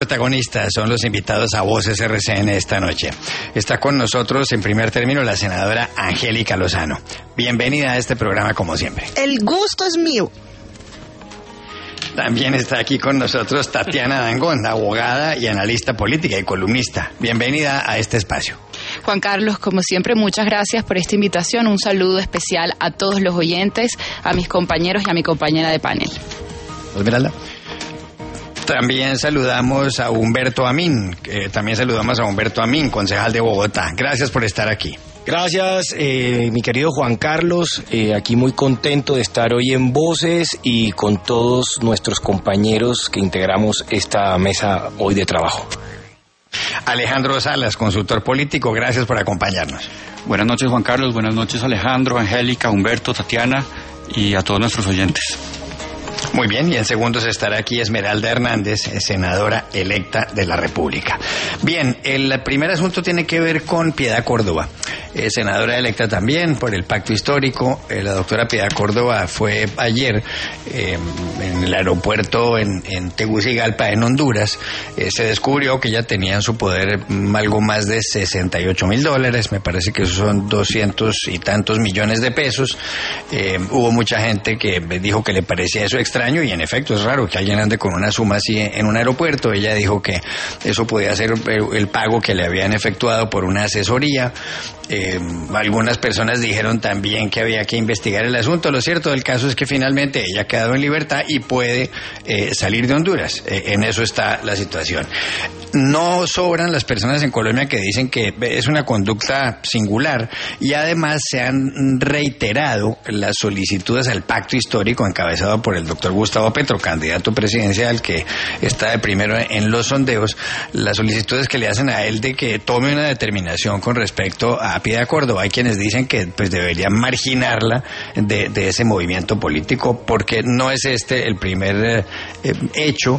Protagonistas son los invitados a Voces RCN esta noche. Está con nosotros en primer término la senadora Angélica Lozano. Bienvenida a este programa como siempre. El gusto es mío. También está aquí con nosotros Tatiana Dangond, abogada y analista política y columnista. Bienvenida a este espacio. Juan Carlos, como siempre, muchas gracias por esta invitación. Un saludo especial a todos los oyentes, a mis compañeros y a mi compañera de panel. Esmeralda. También saludamos a Humberto Amín, concejal de Bogotá. Gracias por estar aquí. Gracias, mi querido Juan Carlos, aquí muy contento de estar hoy en Voces y con todos nuestros compañeros que integramos esta mesa hoy de trabajo. Alejandro Salas, consultor político, gracias por acompañarnos. Buenas noches, Juan Carlos, buenas noches, Alejandro, Angélica, Humberto, Tatiana y a todos nuestros oyentes. Muy bien, y en segundos estará aquí Esmeralda Hernández, senadora electa de la República. Bien, el primer asunto tiene que ver con Piedad Córdoba, senadora electa también por el Pacto Histórico. La doctora Piedad Córdoba fue ayer en el aeropuerto en Tegucigalpa, en Honduras. Se descubrió que ella tenía en su poder algo más de $68,000, me parece que esos son 200 y tantos millones de pesos. Hubo mucha gente que dijo que le parecía eso extraño, y en efecto es raro que alguien ande con una suma así en un aeropuerto. Ella dijo que eso podía ser el pago que le habían efectuado por una asesoría. Algunas personas dijeron también que había que investigar el asunto. Lo cierto del caso es que finalmente ella ha quedado en libertad y puede salir de Honduras. En eso está la situación. No sobran las personas en Colombia que dicen que es una conducta singular, y además se han reiterado las solicitudes al pacto histórico encabezado por el doctor Gustavo Petro, candidato presidencial que está de primero en los sondeos, las solicitudes que le hacen a él de que tome una determinación con respecto a Piedad Córdoba. Hay quienes dicen que pues deberían marginarla de ese movimiento político, porque no es el primer hecho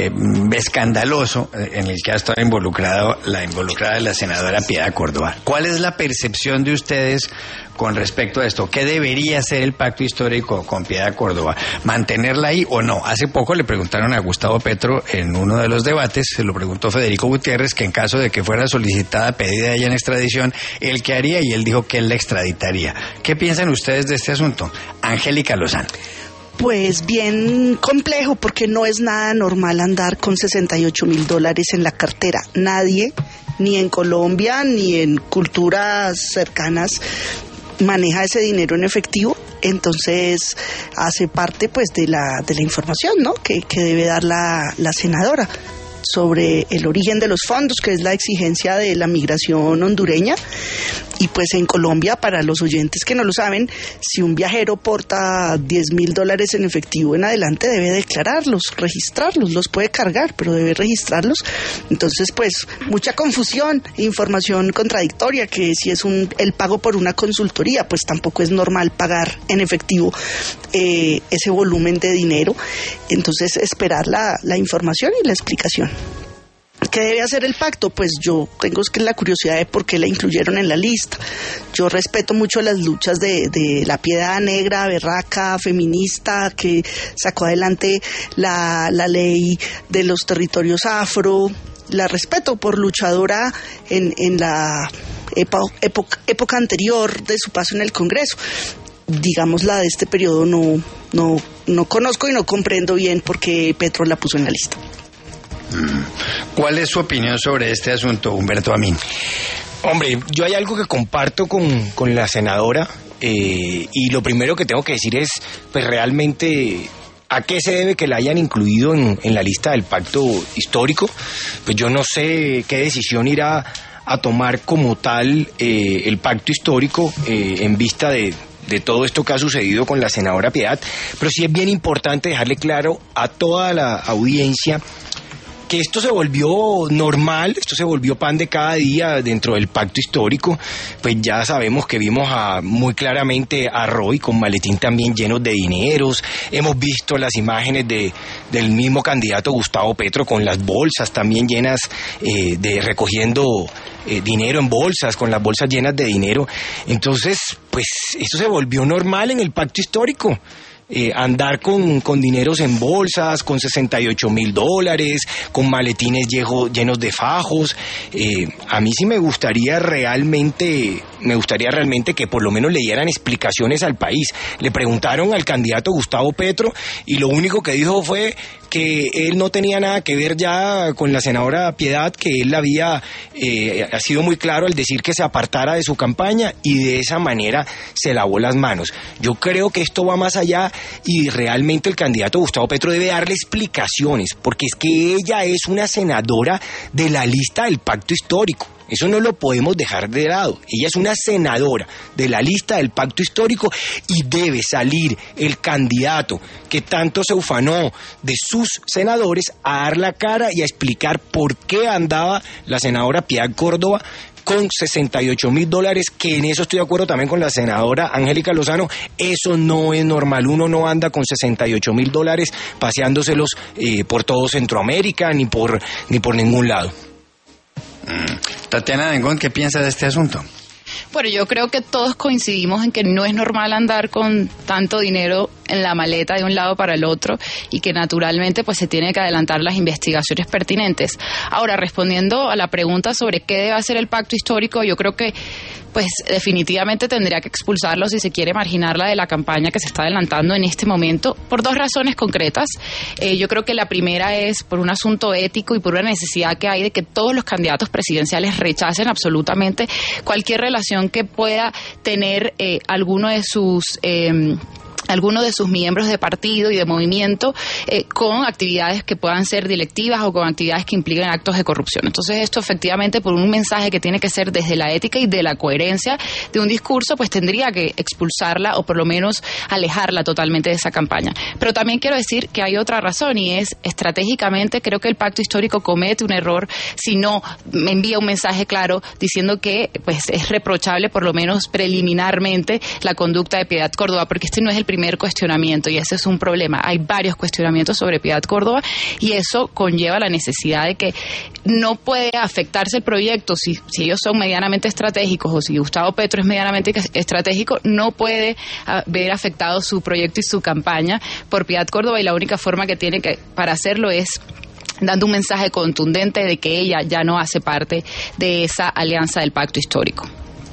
escandaloso en el que ha estado involucrada la senadora Piedad Córdoba. ¿Cuál es la percepción de ustedes con respecto a esto? ¿Qué debería hacer el pacto histórico con Piedad Córdoba? ¿Mantenerla ahí o no? Hace poco le preguntaron a Gustavo Petro en uno de los debates, se lo preguntó Federico Gutiérrez, que en caso de que fuera solicitada, pedida ella en extradición, él qué haría, y él dijo que él la extraditaría. ¿Qué piensan ustedes de este asunto? Angélica Lozano. Pues bien complejo, porque no es nada normal andar con $68,000 en la cartera. Nadie, ni en Colombia, ni en culturas cercanas, maneja ese dinero en efectivo. Entonces hace parte pues de la información, ¿no?, que debe dar la senadora sobre el origen de los fondos, que es la exigencia de la migración hondureña. Y pues en Colombia, para los oyentes que no lo saben, si un viajero porta $10,000 en efectivo en adelante, debe declararlos, registrarlos, los puede cargar, pero debe registrarlos. Entonces, pues, mucha confusión, información contradictoria, que si es el pago por una consultoría, pues tampoco es normal pagar en efectivo ese volumen de dinero. Entonces, esperar la información y la explicación. ¿Qué debe hacer el pacto? Pues yo tengo la curiosidad de por qué la incluyeron en la lista. Yo respeto mucho las luchas de la Piedad Negra, berraca, feminista, que sacó adelante la ley de los territorios afro. La respeto por luchadora en la época anterior de su paso en el Congreso. Digamos, la de este periodo no conozco y no comprendo bien por qué Petro la puso en la lista. ¿Cuál es su opinión sobre este asunto, Humberto Amín? Hombre, yo hay algo que comparto con la senadora, y lo primero que tengo que decir es, pues realmente, ¿a qué se debe que la hayan incluido en la lista del pacto histórico? Pues yo no sé qué decisión irá a tomar como tal el pacto histórico en vista de todo esto que ha sucedido con la senadora Piedad, pero sí es bien importante dejarle claro a toda la audiencia que esto se volvió normal, esto se volvió pan de cada día dentro del pacto histórico. Pues ya sabemos que vimos muy claramente a Roy con maletín también lleno de dineros, hemos visto las imágenes del mismo candidato Gustavo Petro con las bolsas también llenas de recogiendo dinero en bolsas, con las bolsas llenas de dinero. Entonces, pues esto se volvió normal en el pacto histórico. andar con dineros en bolsas, con $68,000, con maletines llenos de fajos. A mí sí me gustaría realmente que por lo menos le dieran explicaciones al país. Le preguntaron al candidato Gustavo Petro y lo único que dijo fue que él no tenía nada que ver ya con la senadora Piedad, que él ha sido muy claro al decir que se apartara de su campaña y de esa manera se lavó las manos. Yo creo que esto va más allá y realmente el candidato Gustavo Petro debe darle explicaciones, porque es que ella es una senadora de la lista del Pacto Histórico. Eso no lo podemos dejar de lado. Ella es una senadora de la lista del Pacto Histórico y debe salir el candidato que tanto se ufanó de sus senadores a dar la cara y a explicar por qué andaba la senadora Piedad Córdoba con $68,000, que en eso estoy de acuerdo también con la senadora Angélica Lozano. Eso no es normal. Uno no anda con $68,000 paseándoselos por todo Centroamérica ni por ningún lado. Tatiana Dangond, ¿qué piensa de este asunto? Bueno, yo creo que todos coincidimos en que no es normal andar con tanto dinero en la maleta de un lado para el otro y que naturalmente pues se tiene que adelantar las investigaciones pertinentes. Ahora, respondiendo a la pregunta sobre qué debe hacer el pacto histórico, yo creo que pues definitivamente tendría que expulsarlo si se quiere marginarla de la campaña que se está adelantando en este momento, por dos razones concretas. Yo creo que la primera es por un asunto ético y por una necesidad que hay de que todos los candidatos presidenciales rechacen absolutamente cualquier relación que pueda tener alguno de sus miembros de partido y de movimiento con actividades que puedan ser delictivas o con actividades que impliquen actos de corrupción. Entonces esto efectivamente, por un mensaje que tiene que ser desde la ética y de la coherencia de un discurso, pues tendría que expulsarla o por lo menos alejarla totalmente de esa campaña. Pero también quiero decir que hay otra razón y es estratégicamente creo que el pacto histórico comete un error si no envía un mensaje claro diciendo que pues es reprochable por lo menos preliminarmente la conducta de Piedad Córdoba, porque este no es el primer cuestionamiento y ese es un problema. Hay varios cuestionamientos sobre Piedad Córdoba y eso conlleva la necesidad de que no puede afectarse el proyecto si ellos son medianamente estratégicos o si Gustavo Petro es medianamente estratégico, no puede ver afectado su proyecto y su campaña por Piedad Córdoba y la única forma que tiene para hacerlo es dando un mensaje contundente de que ella ya no hace parte de esa alianza del pacto histórico.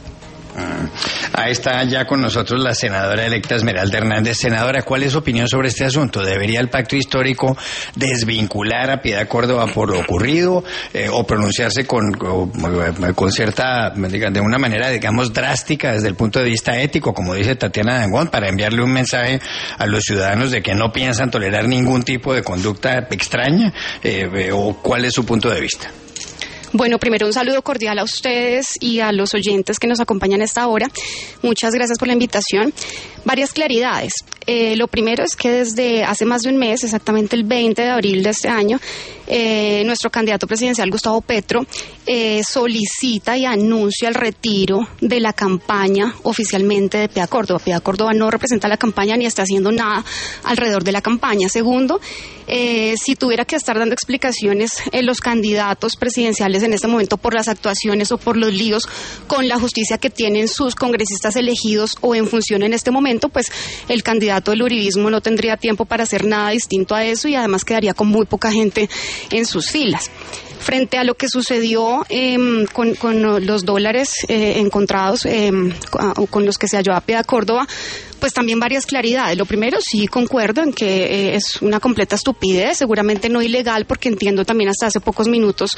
Ahí está ya con nosotros la senadora electa Esmeralda Hernández. Senadora, ¿cuál es su opinión sobre este asunto? ¿Debería el pacto histórico desvincular a Piedad Córdoba por lo ocurrido o pronunciarse con cierta, de una manera, digamos, drástica desde el punto de vista ético, como dice Tatiana Dangond, para enviarle un mensaje a los ciudadanos de que no piensan tolerar ningún tipo de conducta extraña? ¿O cuál es su punto de vista? Bueno, primero un saludo cordial a ustedes y a los oyentes que nos acompañan a esta hora. Muchas gracias por la invitación. Varias claridades. Lo primero es que desde hace más de un mes, exactamente el 20 de abril de este año, nuestro candidato presidencial Gustavo Petro solicita y anuncia el retiro de la campaña oficialmente de Piedad Córdoba. Piedad Córdoba no representa la campaña ni está haciendo nada alrededor de la campaña. Segundo, si tuviera que estar dando explicaciones los candidatos presidenciales en este momento por las actuaciones o por los líos con la justicia que tienen sus congresistas elegidos o en función en este momento, pues el candidato del uribismo no tendría tiempo para hacer nada distinto a eso y además quedaría con muy poca gente en sus filas. Frente a lo que sucedió con los dólares encontrados con los que se halló a Piedad Córdoba, pues también varias claridades. Lo primero, sí concuerdo en que es una completa estupidez, seguramente no ilegal, porque entiendo también hasta hace pocos minutos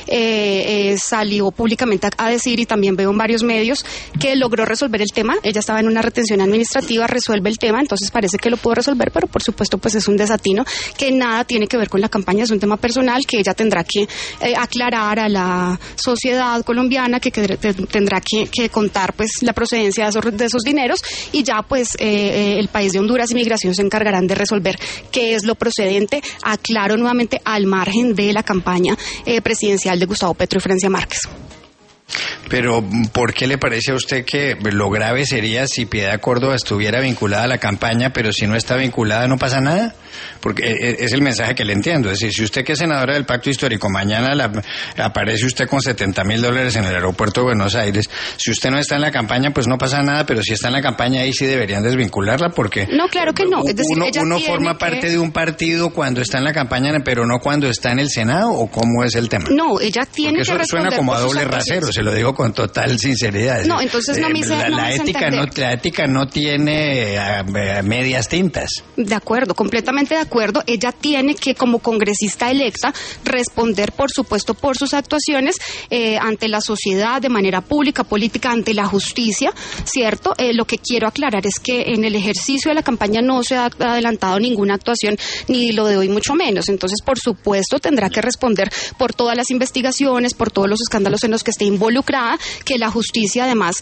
salió públicamente a decir, y también veo en varios medios, que logró resolver el tema. Ella estaba en una retención administrativa, resuelve el tema, entonces parece que lo pudo resolver, pero por supuesto pues es un desatino que nada tiene que ver con la campaña, es un tema personal que ella tendrá que aclarar a la sociedad colombiana, que tendrá que contar pues la procedencia de esos dineros y ya pues el país de Honduras y Migración se encargarán de resolver qué es lo procedente, aclaro nuevamente, al margen de la campaña presidencial de Gustavo Petro y Francia Márquez. Pero, ¿por qué le parece a usted que lo grave sería si Piedad Córdoba estuviera vinculada a la campaña, pero si no está vinculada no pasa nada? Porque es el mensaje que le entiendo. Es decir, si usted, que es senadora del Pacto Histórico, mañana aparece usted con $70,000 en el aeropuerto de Buenos Aires, si usted no está en la campaña, pues no pasa nada, pero si está en la campaña, ahí sí deberían desvincularla, porque... No, claro que no. Es decir, uno forma parte de un partido cuando está en la campaña, pero no cuando está en el Senado, ¿o cómo es el tema? No, ella tiene porque que responder. Eso suena como a doble rasero, se lo digo con total sinceridad. No, entonces no me hice la ética no tiene medias tintas. De acuerdo, completamente de acuerdo. Ella tiene que, como congresista electa, responder, por supuesto, por sus actuaciones ante la sociedad, de manera pública, política, ante la justicia, ¿cierto? Lo que quiero aclarar es que en el ejercicio de la campaña no se ha adelantado ninguna actuación, ni lo de hoy mucho menos. Entonces, por supuesto, tendrá que responder por todas las investigaciones, por todos los escándalos en los que esté involucrada, que la justicia además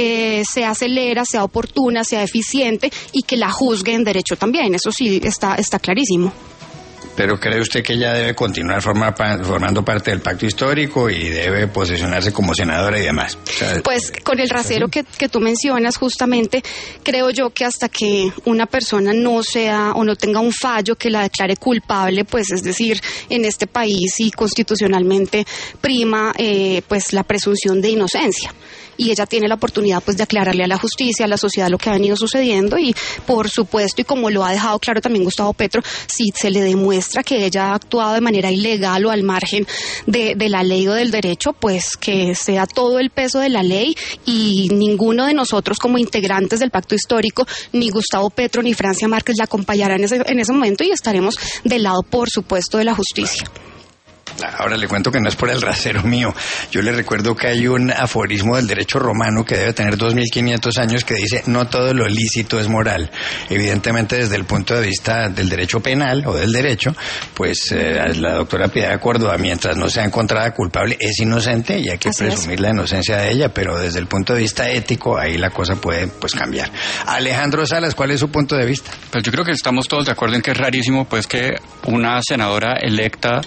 sea celera, sea oportuna, sea eficiente y que la juzgue en derecho también. Eso sí está clarísimo. ¿Pero cree usted que ella debe continuar formando parte del Pacto Histórico y debe posicionarse como senadora y demás? O sea, pues con el rasero que tú mencionas, justamente, creo yo que hasta que una persona no sea o no tenga un fallo que la declare culpable, pues es decir, en este país y constitucionalmente prima pues la presunción de inocencia. Y ella tiene la oportunidad pues de aclararle a la justicia, a la sociedad lo que ha venido sucediendo y por supuesto, y como lo ha dejado claro también Gustavo Petro, si se le demuestra que ella ha actuado de manera ilegal o al margen de la ley o del derecho, pues que sea todo el peso de la ley y ninguno de nosotros como integrantes del Pacto Histórico, ni Gustavo Petro ni Francia Márquez la acompañarán en ese momento y estaremos del lado, por supuesto, de la justicia. Ahora le cuento que no es por el rasero mío. Yo le recuerdo que hay un aforismo del derecho romano que debe tener 2500 años que dice: no todo lo lícito es moral. Evidentemente, desde el punto de vista del derecho penal o del derecho, pues la doctora Piedad Córdoba, mientras no sea encontrada culpable, es inocente y hay que presumir la inocencia de ella, pero desde el punto de vista ético, ahí la cosa puede pues cambiar. Alejandro Salas, ¿cuál es su punto de vista? Pues yo creo que estamos todos de acuerdo en que es rarísimo pues que una senadora electa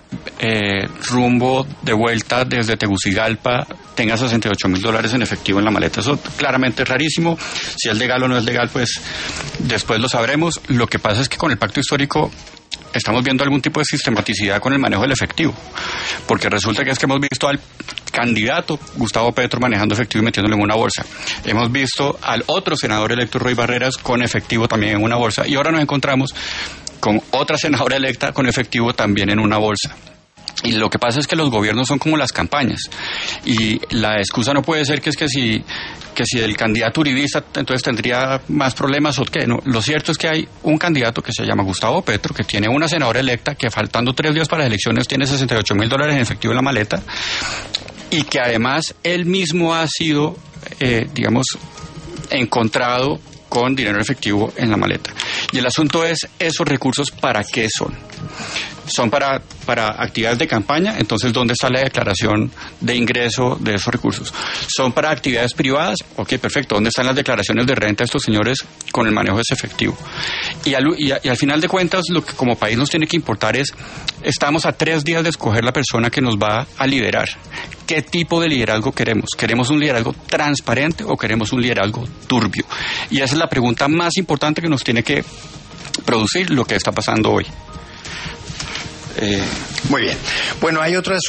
rumbo de vuelta desde Tegucigalpa tenga $68,000 en efectivo en la maleta. Eso claramente es rarísimo. Si es legal o no es legal, pues después lo sabremos. Lo que pasa es que con el Pacto Histórico estamos viendo algún tipo de sistematicidad con el manejo del efectivo, porque resulta que hemos visto al candidato Gustavo Petro manejando efectivo y metiéndolo en una bolsa. Hemos visto al otro senador electo, Roy Barreras, con efectivo también en una bolsa, y ahora nos encontramos con otra senadora electa con efectivo también en una bolsa. Y lo que pasa es que los gobiernos son como las campañas, y la excusa no puede ser que si el candidato uribista entonces tendría más problemas o qué. No, lo cierto es que hay un candidato que se llama Gustavo Petro, que tiene una senadora electa que faltando 3 días para las elecciones tiene $68,000 en efectivo en la maleta, y que además él mismo ha sido encontrado con dinero efectivo en la maleta. Y el asunto es, ¿esos recursos para qué son? ¿Son para actividades de campaña? Entonces, ¿dónde está la declaración de ingreso de esos recursos? ¿Son para actividades privadas? Ok, perfecto. ¿Dónde están las declaraciones de renta de estos señores con el manejo de ese efectivo? Y al final de cuentas, lo que como país nos tiene que importar es, estamos a 3 días de escoger la persona que nos va a liderar. ¿Qué tipo de liderazgo queremos? ¿Queremos un liderazgo transparente o queremos un liderazgo turbio? Y esa es la pregunta más importante que nos tiene que producir lo que está pasando hoy. Muy bien. Bueno, hay otras